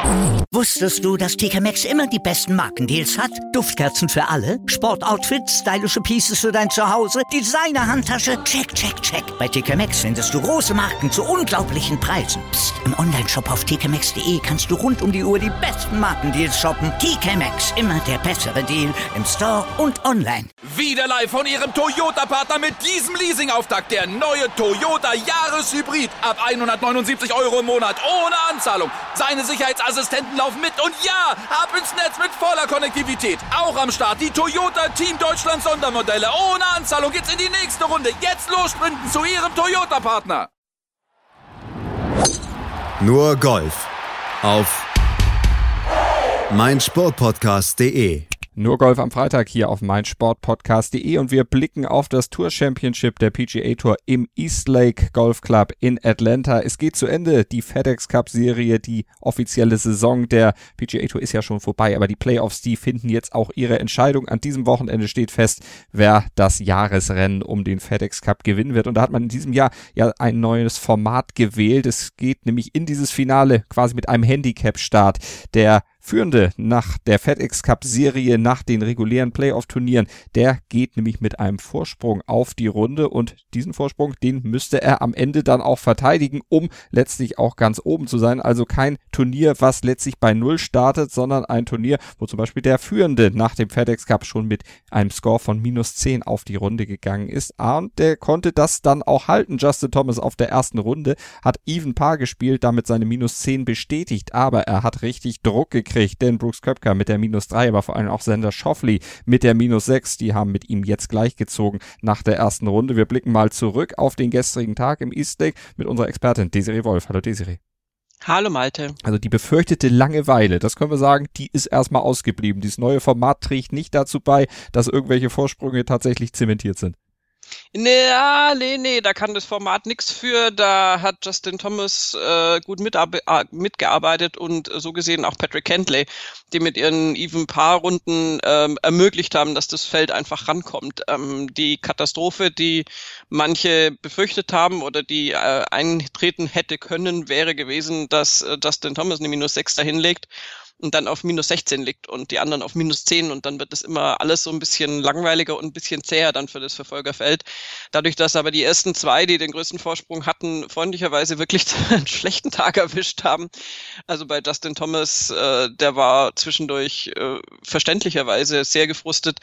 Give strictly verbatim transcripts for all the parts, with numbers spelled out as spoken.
Wusstest du, dass T K Maxx immer die besten Markendeals hat? Duftkerzen für alle, Sportoutfits, stylische Pieces für dein Zuhause, Designer-Handtasche, check, check, check. Bei T K Maxx findest du große Marken zu unglaublichen Preisen. Psst. Im Onlineshop auf t k maxx punkt d e kannst du rund um die Uhr die besten Markendeals shoppen. T K Maxx, immer der bessere Deal im Store und online. Wieder live von Ihrem Toyota-Partner mit diesem Leasing-Auftakt. Der neue Toyota Jahreshybrid. Ab hundertneunundsiebzig Euro im Monat. Ohne Anzahlung. Seine Sicherheitsassistenten laufen mit. Und ja, ab ins Netz mit voller Konnektivität. Auch am Start die Toyota Team Deutschland Sondermodelle. Ohne Anzahlung geht's in die nächste Runde. Jetzt los sprinten zu Ihrem Toyota-Partner. Nur Golf auf meinsportpodcast punkt de. Nur Golf am Freitag hier auf meinsportpodcast punkt de und wir blicken auf das Tour Championship der P G A Tour im Eastlake Golf Club in Atlanta. Es geht zu Ende, die FedEx Cup Serie, die offizielle Saison der P G A Tour ist ja schon vorbei, aber die Playoffs, die finden jetzt auch ihre Entscheidung. An diesem Wochenende steht fest, wer das Jahresrennen um den FedEx Cup gewinnen wird und da hat man in diesem Jahr ja ein neues Format gewählt. Es geht nämlich in dieses Finale quasi mit einem Handicap-Start. Der Führende nach der FedEx Cup Serie, nach den regulären Playoff-Turnieren, der geht nämlich mit einem Vorsprung auf die Runde und diesen Vorsprung, den müsste er am Ende dann auch verteidigen, um letztlich auch ganz oben zu sein. Also kein Turnier, was letztlich bei Null startet, sondern ein Turnier, wo zum Beispiel der Führende nach dem FedEx Cup schon mit einem Score von minus zehn auf die Runde gegangen ist. Und der konnte das dann auch halten. Justin Thomas auf der ersten Runde hat Even Par gespielt, damit seine minus zehn bestätigt, aber er hat richtig Druck gekriegt. Denn Brooks Koepka mit der minus drei, aber vor allem auch Xander Schauffele mit der minus sechs, die haben mit ihm jetzt gleichgezogen nach der ersten Runde. Wir blicken mal zurück auf den gestrigen Tag im Eastlake mit unserer Expertin Desiree Wolf. Hallo Desiree. Hallo Malte. Also die befürchtete Langeweile, das können wir sagen, die ist erstmal ausgeblieben. Dieses neue Format trägt nicht dazu bei, dass irgendwelche Vorsprünge tatsächlich zementiert sind. Nee, nee, nee, da kann das Format nichts für. Da hat Justin Thomas äh, gut mitarbe- äh, mitgearbeitet und äh, so gesehen auch Patrick Cantlay, die mit ihren Even-Paar-Runden ähm, ermöglicht haben, dass das Feld einfach rankommt. Ähm, die Katastrophe, die manche befürchtet haben oder die äh, eintreten hätte können, wäre gewesen, dass äh, Justin Thomas eine minus sechs dahinlegt und dann auf minus sechzehn liegt und die anderen auf minus zehn und dann wird es immer alles so ein bisschen langweiliger und ein bisschen zäher dann für das Verfolgerfeld. Dadurch, dass aber die ersten zwei, die den größten Vorsprung hatten, freundlicherweise wirklich einen schlechten Tag erwischt haben. Also bei Justin Thomas, äh, der war zwischendurch äh, verständlicherweise sehr gefrustet,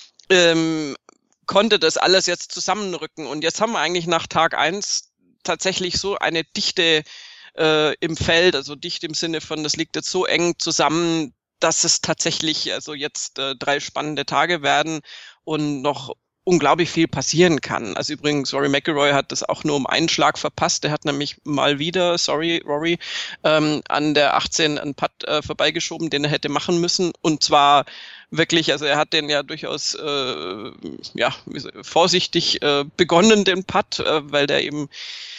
ähm, konnte das alles jetzt zusammenrücken und jetzt haben wir eigentlich nach Tag eins tatsächlich so eine dichte Äh, im Feld, also dicht im Sinne von, das liegt jetzt so eng zusammen, dass es tatsächlich also jetzt äh, drei spannende Tage werden und noch unglaublich viel passieren kann. Also übrigens, Rory McIlroy hat das auch nur um einen Schlag verpasst. Der hat nämlich mal wieder, sorry Rory, ähm, an der achtzehn einen Putt äh, vorbeigeschoben, den er hätte machen müssen. Und zwar wirklich, also er hat den ja durchaus äh, ja vorsichtig äh, begonnen, den Putt, äh, weil der eben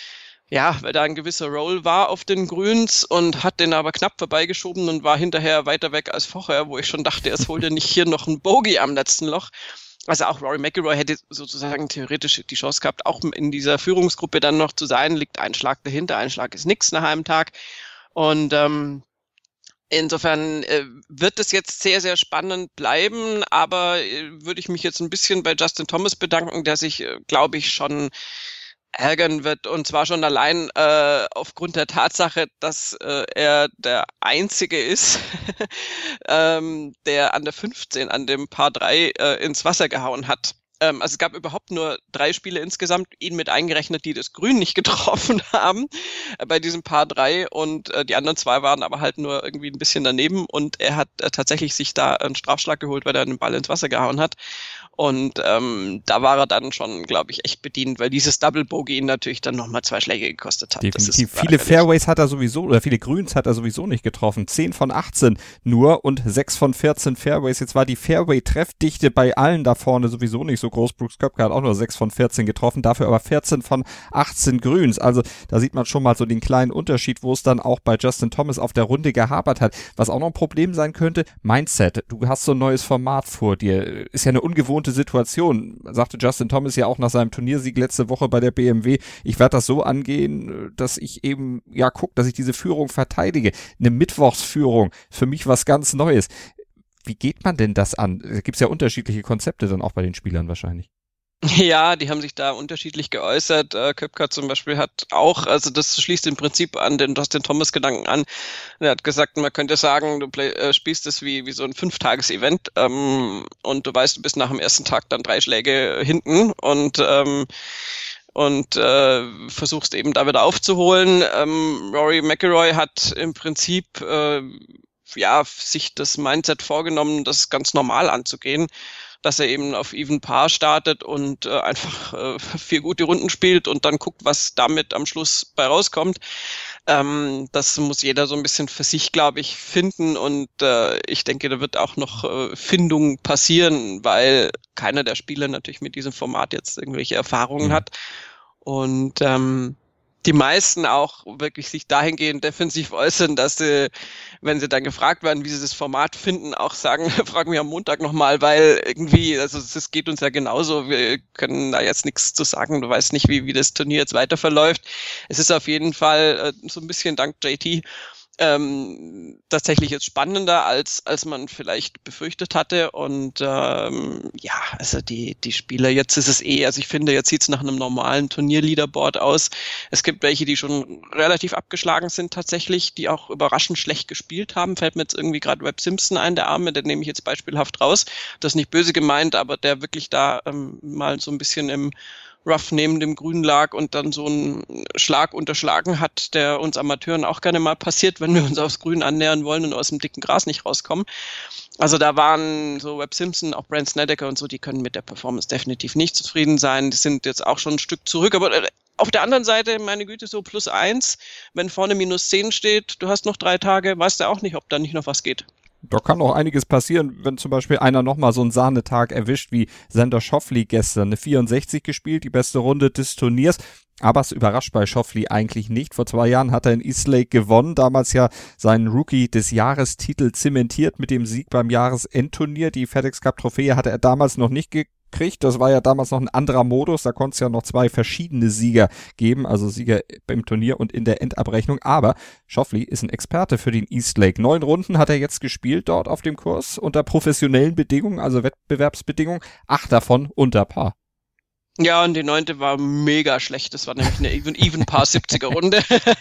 Ja, weil da ein gewisser Roll war auf den Grüns und hat den aber knapp vorbeigeschoben und war hinterher weiter weg als vorher, wo ich schon dachte, es holt ja nicht hier noch ein Bogey am letzten Loch. Also auch Rory McIlroy hätte sozusagen theoretisch die Chance gehabt, auch in dieser Führungsgruppe dann noch zu sein. Liegt ein Schlag dahinter, ein Schlag ist nix nach einem Tag. Und ähm, insofern äh, wird es jetzt sehr, sehr spannend bleiben, aber äh, würde ich mich jetzt ein bisschen bei Justin Thomas bedanken, der sich, äh, glaube ich, schon ärgern wird und zwar schon allein äh, aufgrund der Tatsache, dass äh, er der Einzige ist, ähm, der an der fünfzehn, an dem Par drei äh, ins Wasser gehauen hat. Ähm, also es gab überhaupt nur drei Spiele insgesamt, ihn mit eingerechnet, die das Grün nicht getroffen haben äh, bei diesem Par drei und äh, die anderen zwei waren aber halt nur irgendwie ein bisschen daneben und er hat äh, tatsächlich sich da einen Strafschlag geholt, weil er den Ball ins Wasser gehauen hat. Und ähm, da war er dann schon, glaube ich, echt bedient, weil dieses Double Bogey ihn natürlich dann nochmal zwei Schläge gekostet hat. Definitiv. Das ist viele Fairways hat er sowieso, oder viele Grüns hat er sowieso nicht getroffen. zehn von achtzehn nur und sechs von vierzehn Fairways. Jetzt war die Fairway-Treffdichte bei allen da vorne sowieso nicht so groß. Brooks Koepka hat auch nur sechs von vierzehn getroffen, dafür aber vierzehn von achtzehn Grüns. Also da sieht man schon mal so den kleinen Unterschied, wo es dann auch bei Justin Thomas auf der Runde gehapert hat. Was auch noch ein Problem sein könnte, Mindset. Du hast so ein neues Format vor dir. Ist ja eine ungewohnte ungute Situation. Sagte Justin Thomas ja auch nach seinem Turniersieg letzte Woche bei der B M W, ich werde das so angehen, dass ich eben, ja, gucke, dass ich diese Führung verteidige. Eine Mittwochsführung, für mich was ganz Neues. Wie geht man denn das an? Da gibt's ja unterschiedliche Konzepte dann auch bei den Spielern wahrscheinlich. Ja, die haben sich da unterschiedlich geäußert. Äh, Koepka zum Beispiel hat auch, also das schließt im Prinzip an den Justin Thomas Gedanken an. Er hat gesagt, man könnte sagen, du play, äh, spielst das wie wie so ein Fünftages-Event ähm, und du weißt, du bist nach dem ersten Tag dann drei Schläge hinten und ähm, und äh, versuchst eben da wieder aufzuholen. Ähm, Rory McIlroy hat im Prinzip äh, ja sich das Mindset vorgenommen, das ganz normal anzugehen, dass er eben auf Even Par startet und äh, einfach äh, vier gute Runden spielt und dann guckt, was damit am Schluss bei rauskommt. Ähm, das muss jeder so ein bisschen für sich, glaube ich, finden und äh, ich denke, da wird auch noch äh, Findung passieren, weil keiner der Spieler natürlich mit diesem Format jetzt irgendwelche Erfahrungen mhm. hat und ähm, die meisten auch wirklich sich dahingehend defensiv äußern, dass sie, wenn sie dann gefragt werden, wie sie das Format finden, auch sagen, fragen wir am Montag nochmal, weil irgendwie, also es geht uns ja genauso, wir können da jetzt nichts zu sagen, du weißt nicht, wie, wie das Turnier jetzt weiter verläuft. Es ist auf jeden Fall äh, so ein bisschen dank J T ähm, tatsächlich jetzt spannender, als als man vielleicht befürchtet hatte und ähm, ja, also die die Spieler, jetzt ist es eh, also ich finde, jetzt sieht's nach einem normalen Turnier-Leaderboard aus. Es gibt welche, die schon relativ abgeschlagen sind tatsächlich, die auch überraschend schlecht gespielt haben. Fällt mir jetzt irgendwie gerade Webb Simpson ein, der Arme, den nehme ich jetzt beispielhaft raus. Das ist nicht böse gemeint, aber der wirklich da ähm, mal so ein bisschen im Rough neben dem Grün lag und dann so einen Schlag unterschlagen hat, der uns Amateuren auch gerne mal passiert, wenn wir uns aufs Grün annähern wollen und aus dem dicken Gras nicht rauskommen. Also da waren so Webb Simpson, auch Brandt Snedeker und so, die können mit der Performance definitiv nicht zufrieden sein. Die sind jetzt auch schon ein Stück zurück, aber auf der anderen Seite, meine Güte, so plus eins, wenn vorne minus zehn steht, du hast noch drei Tage, weißt du auch nicht, ob da nicht noch was geht. Da kann auch einiges passieren, wenn zum Beispiel einer nochmal so einen Sahnetag erwischt wie Xander Schauffele gestern. Eine vierundsechzig gespielt, die beste Runde des Turniers. Aber es überrascht bei Schauffele eigentlich nicht. Vor zwei Jahren hat er in Eastlake gewonnen, damals ja seinen Rookie des Jahrestitel zementiert mit dem Sieg beim Jahresendturnier. Die FedEx Cup Trophäe hatte er damals noch nicht gekriegt. Das war ja damals noch ein anderer Modus, da konnte es ja noch zwei verschiedene Sieger geben, also Sieger im Turnier und in der Endabrechnung, aber Schauffele ist ein Experte für den Eastlake. Neun Runden hat er jetzt gespielt dort auf dem Kurs unter professionellen Bedingungen, also Wettbewerbsbedingungen, acht davon unter Par. Ja, und die neunte war mega schlecht. Das war nämlich eine Even, even Par siebziger Runde.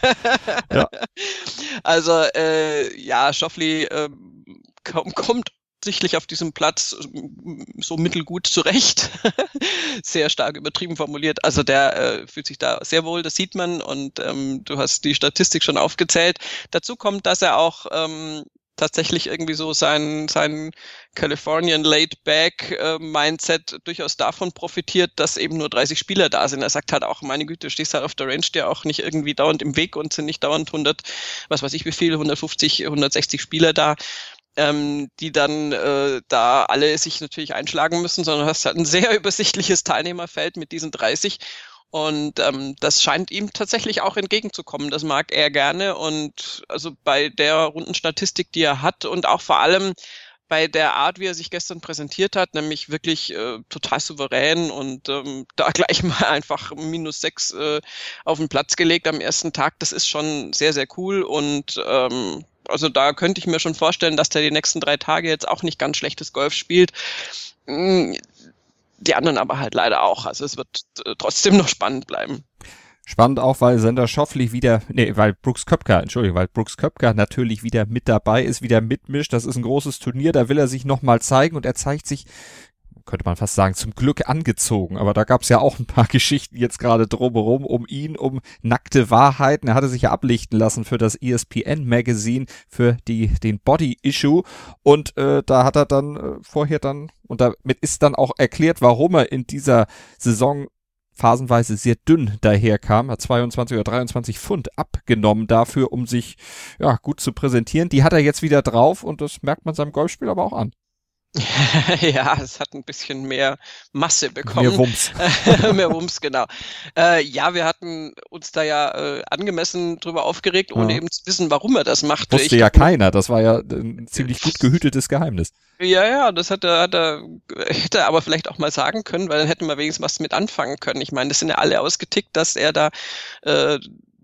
Ja. Also, äh, ja, Schauffele äh, kommt sichtlich auf diesem Platz so mittelgut zurecht. Sehr stark übertrieben formuliert. Also der äh, fühlt sich da sehr wohl, das sieht man und ähm, du hast die Statistik schon aufgezählt. Dazu kommt, dass er auch ähm, tatsächlich irgendwie so sein sein Californian Laid-Back-Mindset äh, durchaus davon profitiert, dass eben nur dreißig Spieler da sind. Er sagt halt auch, meine Güte, du stehst halt auf der Range, dir auch nicht irgendwie dauernd im Weg und sind nicht dauernd hundert, was weiß ich wie viel, hundertfünfzig, hundertsechzig Spieler da, ähm, die dann äh, da alle sich natürlich einschlagen müssen, sondern du hast halt ein sehr übersichtliches Teilnehmerfeld mit diesen dreißig. Und ähm, das scheint ihm tatsächlich auch entgegenzukommen. Das mag er gerne. Und also bei der Rundenstatistik, die er hat und auch vor allem bei der Art, wie er sich gestern präsentiert hat, nämlich wirklich äh, total souverän und ähm, da gleich mal einfach minus sechs äh, auf den Platz gelegt am ersten Tag, das ist schon sehr, sehr cool. Und ähm, also da könnte ich mir schon vorstellen, dass der die nächsten drei Tage jetzt auch nicht ganz schlechtes Golf spielt. Die anderen aber halt leider auch. Also es wird äh, trotzdem noch spannend bleiben. Spannend auch, weil Xander Schauffele wieder, nee, weil Brooks Koepka, Entschuldigung, weil Brooks Koepka natürlich wieder mit dabei ist, wieder mitmischt. Das ist ein großes Turnier, da will er sich nochmal zeigen und er zeigt sich, könnte man fast sagen, zum Glück angezogen. Aber da gab es ja auch ein paar Geschichten jetzt gerade drumherum um ihn, um nackte Wahrheiten. Er hatte sich ja ablichten lassen für das E S P N Magazine, für die den Body Issue. Und äh, da hat er dann äh, vorher dann, und damit ist dann auch erklärt, warum er in dieser Saison phasenweise sehr dünn daherkam, hat zweiundzwanzig oder dreiundzwanzig Pfund abgenommen dafür, um sich ja gut zu präsentieren. Die hat er jetzt wieder drauf und das merkt man seinem Golfspiel aber auch an. Ja, es hat ein bisschen mehr Masse bekommen. Mehr Wumms. Mehr Wumms, genau. Äh, ja, wir hatten uns da ja äh, angemessen drüber aufgeregt, ohne Ja. eben zu wissen, warum er das macht. Wusste Ich ja glaub, keiner. Das war ja ein ziemlich gut gehütetes Geheimnis. Ja, ja, das hat er, hat er, hätte er aber vielleicht auch mal sagen können, weil dann hätten wir wenigstens was mit anfangen können. Ich meine, das sind ja alle ausgetickt, dass er da äh,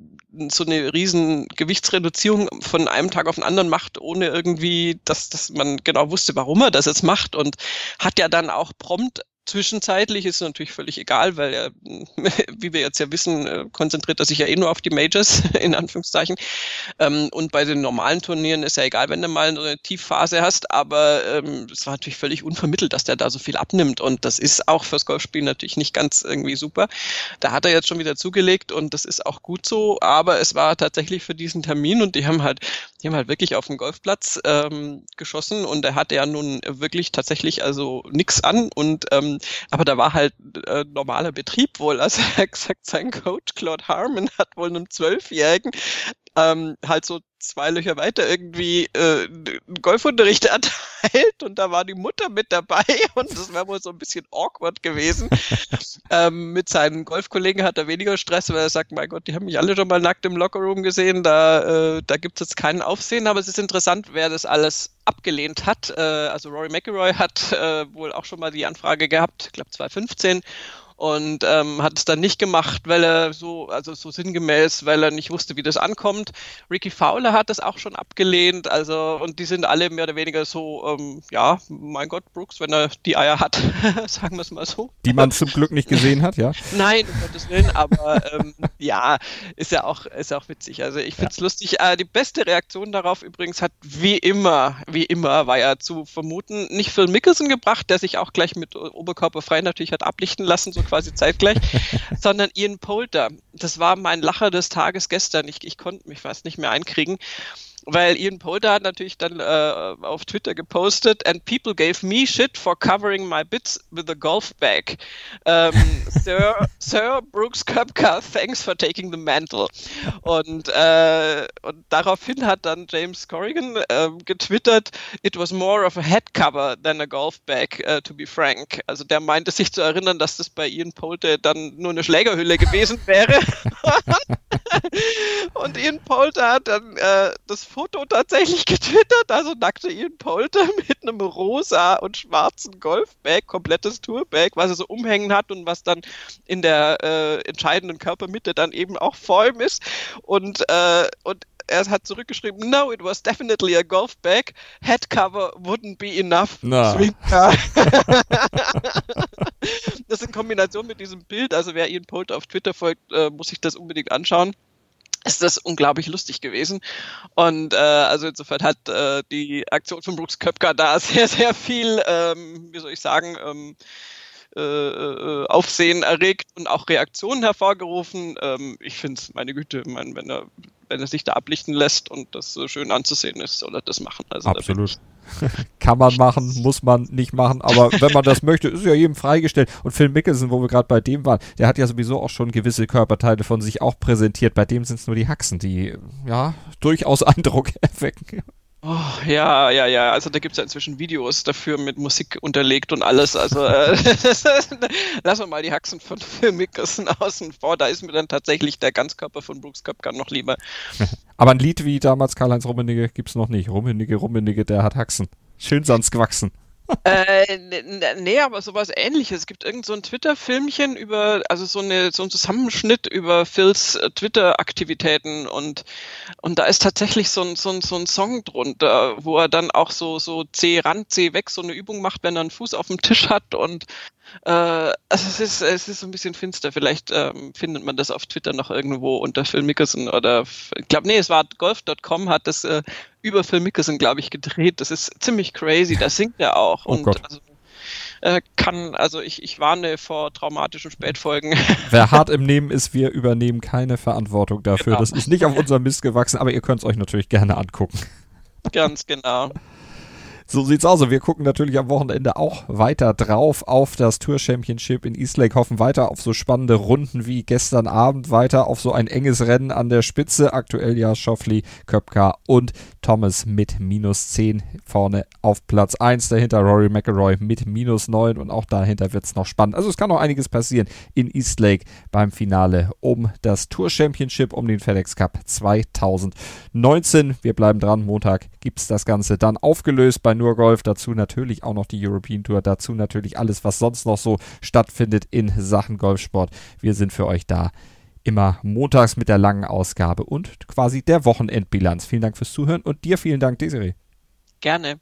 so eine riesen Gewichtsreduzierung von einem Tag auf den anderen macht, ohne irgendwie, dass, dass man genau wusste, warum er das jetzt macht, und hat ja dann auch prompt zwischenzeitlich, ist natürlich völlig egal, weil er, wie wir jetzt ja wissen, äh, konzentriert er sich ja eh nur auf die Majors, in Anführungszeichen. Ähm, und bei den normalen Turnieren ist ja egal, wenn du mal so eine Tiefphase hast, aber ähm, es war natürlich völlig unvermittelt, dass der da so viel abnimmt, und das ist auch fürs Golfspiel natürlich nicht ganz irgendwie super. Da hat er jetzt schon wieder zugelegt, und das ist auch gut so, aber es war tatsächlich für diesen Termin, und die haben halt, die haben halt wirklich auf dem Golfplatz ähm, geschossen, und er hatte ja nun wirklich tatsächlich also nix an, und ähm, aber da war halt äh, normaler Betrieb wohl. Also er hat gesagt, sein Coach Claude Harmon hat wohl einem Zwölfjährigen ähm, halt so zwei Löcher weiter irgendwie äh, Golfunterricht erteilt, und da war die Mutter mit dabei, und das wäre wohl so ein bisschen awkward gewesen. ähm, mit seinen Golfkollegen hat er weniger Stress, weil er sagt, mein Gott, die haben mich alle schon mal nackt im Lockerroom gesehen, da, äh, da gibt es jetzt keinen Aufsehen, aber es ist interessant, wer das alles abgelehnt hat. Äh, also Rory McIlroy hat äh, wohl auch schon mal die Anfrage gehabt, ich glaube zwanzig fünfzehn, und ähm, hat es dann nicht gemacht, weil er so, also so sinngemäß, weil er nicht wusste, wie das ankommt. Ricky Fowler hat das auch schon abgelehnt, also, und die sind alle mehr oder weniger so, ähm, ja, mein Gott, Brooks, wenn er die Eier hat, sagen wir es mal so. Die man zum Glück nicht gesehen hat, ja? Nein, um Gottes Willen, aber ähm, ja, ist ja auch, ist ja auch witzig. Also ich finde es ja lustig. Äh, die beste Reaktion darauf übrigens hat wie immer, wie immer, war ja zu vermuten, nicht Phil Mickelson gebracht, der sich auch gleich mit Oberkörper frei natürlich hat ablichten lassen, so quasi zeitgleich, sondern Ian Poulter. Das war mein Lacher des Tages gestern. Ich, ich konnte mich fast nicht mehr einkriegen. Weil Ian Poulter hat natürlich dann äh, auf Twitter gepostet, and people gave me shit for covering my bits with a golf bag. Um, Sir, Sir Brooks Koepka, thanks for taking the mantle. Und, äh, und daraufhin hat dann James Corrigan äh, getwittert, it was more of a head cover than a golf bag, uh, to be frank. Also der meinte sich zu erinnern, dass das bei Ian Poulter dann nur eine Schlägerhülle gewesen wäre. Und Ian Poulter hat dann äh, das Foto tatsächlich getwittert, also nackte Ian Poulter mit einem rosa und schwarzen Golfbag, komplettes Tourbag, was er so umhängen hat und was dann in der äh, entscheidenden Körpermitte dann eben auch vor ihm ist. Und, äh, und er hat zurückgeschrieben, no, it was definitely a golf bag. Head cover wouldn't be enough. Na. Das in Kombination mit diesem Bild, also wer Ian Poulter auf Twitter folgt, äh, muss sich das unbedingt anschauen. Ist das unglaublich lustig gewesen. Und äh, also insofern hat äh, die Aktion von Brooks Koepka da sehr, sehr viel, ähm, wie soll ich sagen, ähm, äh, äh, Aufsehen erregt und auch Reaktionen hervorgerufen. Ähm, ich finde es, meine Güte, mein, wenn er wenn er sich da ablichten lässt und das so schön anzusehen ist, soll er das machen. Also absolut. Kann man machen, muss man nicht machen, aber wenn man das möchte, ist ja jedem freigestellt. Und Phil Mickelson, wo wir gerade bei dem waren, der hat ja sowieso auch schon gewisse Körperteile von sich auch präsentiert. Bei dem sind es nur die Haxen, die ja durchaus Eindruck erwecken. Oh, ja, ja, ja, also da gibt es ja inzwischen Videos dafür mit Musik unterlegt und alles, also äh, lassen wir mal die Haxen von Phil Mickelson außen vor, da ist mir dann tatsächlich der Ganzkörper von Brooks Koepka noch lieber. Aber ein Lied wie damals Karl-Heinz Rummenigge gibt's noch nicht. Rummenigge, Rummenigge, der hat Haxen. Schön sonst gewachsen. äh, nee, aber sowas Ähnliches. Es gibt irgend so ein Twitter-Filmchen über, also so eine so ein Zusammenschnitt über Phils äh, Twitter-Aktivitäten und und da ist tatsächlich so ein so ein so ein Song drunter, wo er dann auch so so C ran, C weg so eine Übung macht, wenn er einen Fuß auf dem Tisch hat und äh, also es ist es ist so ein bisschen finster. Vielleicht ähm, findet man das auf Twitter noch irgendwo unter Phil Mickelson oder ich glaube, nee, es war golf Punkt com hat das äh, über Phil Mickelson, glaube ich, gedreht. Das ist ziemlich crazy. Da singt er auch. Oh und Gott. Also, äh, kann, also ich, ich warne vor traumatischen Spätfolgen. Wer hart im Nehmen ist, wir übernehmen keine Verantwortung dafür. Genau. Das ist nicht auf unserem Mist gewachsen, aber ihr könnt es euch natürlich gerne angucken. Ganz genau. So sieht's aus. Und wir gucken natürlich am Wochenende auch weiter drauf auf das Tour Championship in Eastlake, hoffen weiter auf so spannende Runden wie gestern Abend, weiter auf so ein enges Rennen an der Spitze. Aktuell ja Schauffele, Koepka und Thomas mit minus zehn vorne auf Platz eins. Dahinter Rory McIlroy mit minus neun und auch dahinter wird's noch spannend. Also es kann noch einiges passieren in Eastlake beim Finale um das Tour Championship, um den FedEx Cup zwanzig neunzehn. Wir bleiben dran. Montag gibt's das Ganze dann aufgelöst bei Nur Golf. Dazu natürlich auch noch die European Tour. Dazu natürlich alles, was sonst noch so stattfindet in Sachen Golfsport. Wir sind für euch da. Immer montags mit der langen Ausgabe und quasi der Wochenendbilanz. Vielen Dank fürs Zuhören und dir vielen Dank, Desiree. Gerne.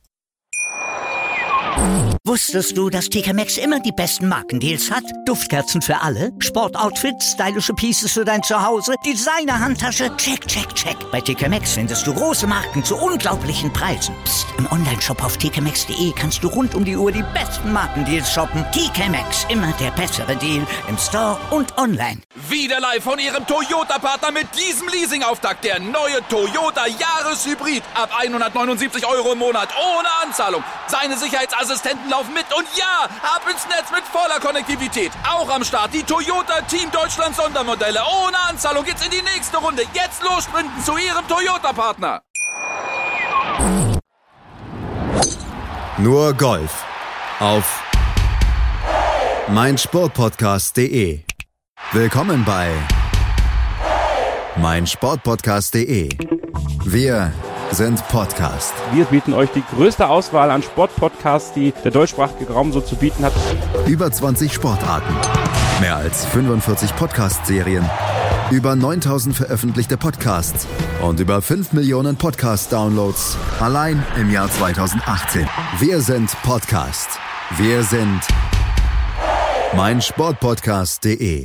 Wusstest du, dass T K Maxx immer die besten Markendeals hat? Duftkerzen für alle, Sportoutfits, stylische Pieces für dein Zuhause, Designer-Handtasche, check, check, check. Bei T K Maxx findest du große Marken zu unglaublichen Preisen. Psst. Im Onlineshop auf t k maxx punkt d e kannst du rund um die Uhr die besten Markendeals shoppen. T K Maxx, immer der bessere Deal im Store und online. Wieder live von ihrem Toyota-Partner mit diesem Leasing-Auftakt. Der neue Toyota Jahreshybrid. Ab hundertneunundsiebzig Euro im Monat ohne Anzahlung. Seine Sicherheitsassistenten laufen mit und ja, ab ins Netz mit voller Konnektivität. Auch am Start die Toyota Team Deutschland Sondermodelle. Ohne Anzahlung geht's in die nächste Runde. Jetzt los sprinten zu ihrem Toyota-Partner. Nur Golf auf meinsportpodcast punkt de. Willkommen bei meinsportpodcast punkt de. Wir sind Podcast. Wir bieten euch die größte Auswahl an Sportpodcasts, die der deutschsprachige Raum so zu bieten hat. Über zwanzig Sportarten, mehr als fünfundvierzig Podcast-Serien, über neuntausend veröffentlichte Podcasts und über fünf Millionen Podcast-Downloads allein im Jahr zweitausendachtzehn. Wir sind Podcast. Wir sind meinsportpodcast punkt de.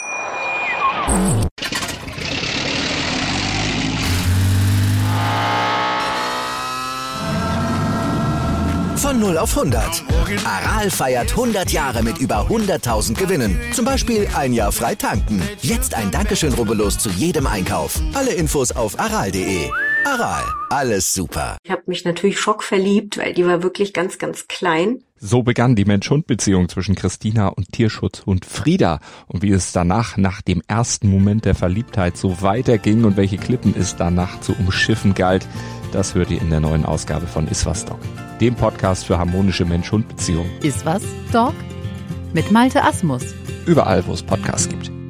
Von null auf hundert. Aral feiert hundert Jahre mit über hunderttausend Gewinnen. Zum Beispiel ein Jahr frei tanken. Jetzt ein Dankeschön, rubbellos zu jedem Einkauf. Alle Infos auf aral punkt de. Aral, alles super. Ich habe mich natürlich schockverliebt, weil die war wirklich ganz, ganz klein. So begann die Mensch-Hund-Beziehung zwischen Christina und Tierschutzhund Frieda. Und wie es danach, nach dem ersten Moment der Verliebtheit, so weiterging und welche Klippen es danach zu umschiffen galt, das hört ihr in der neuen Ausgabe von Iswas Dog, dem Podcast für harmonische Mensch-Hund-Beziehungen. Iswas Dog mit Malte Asmus. Überall, wo es Podcasts gibt.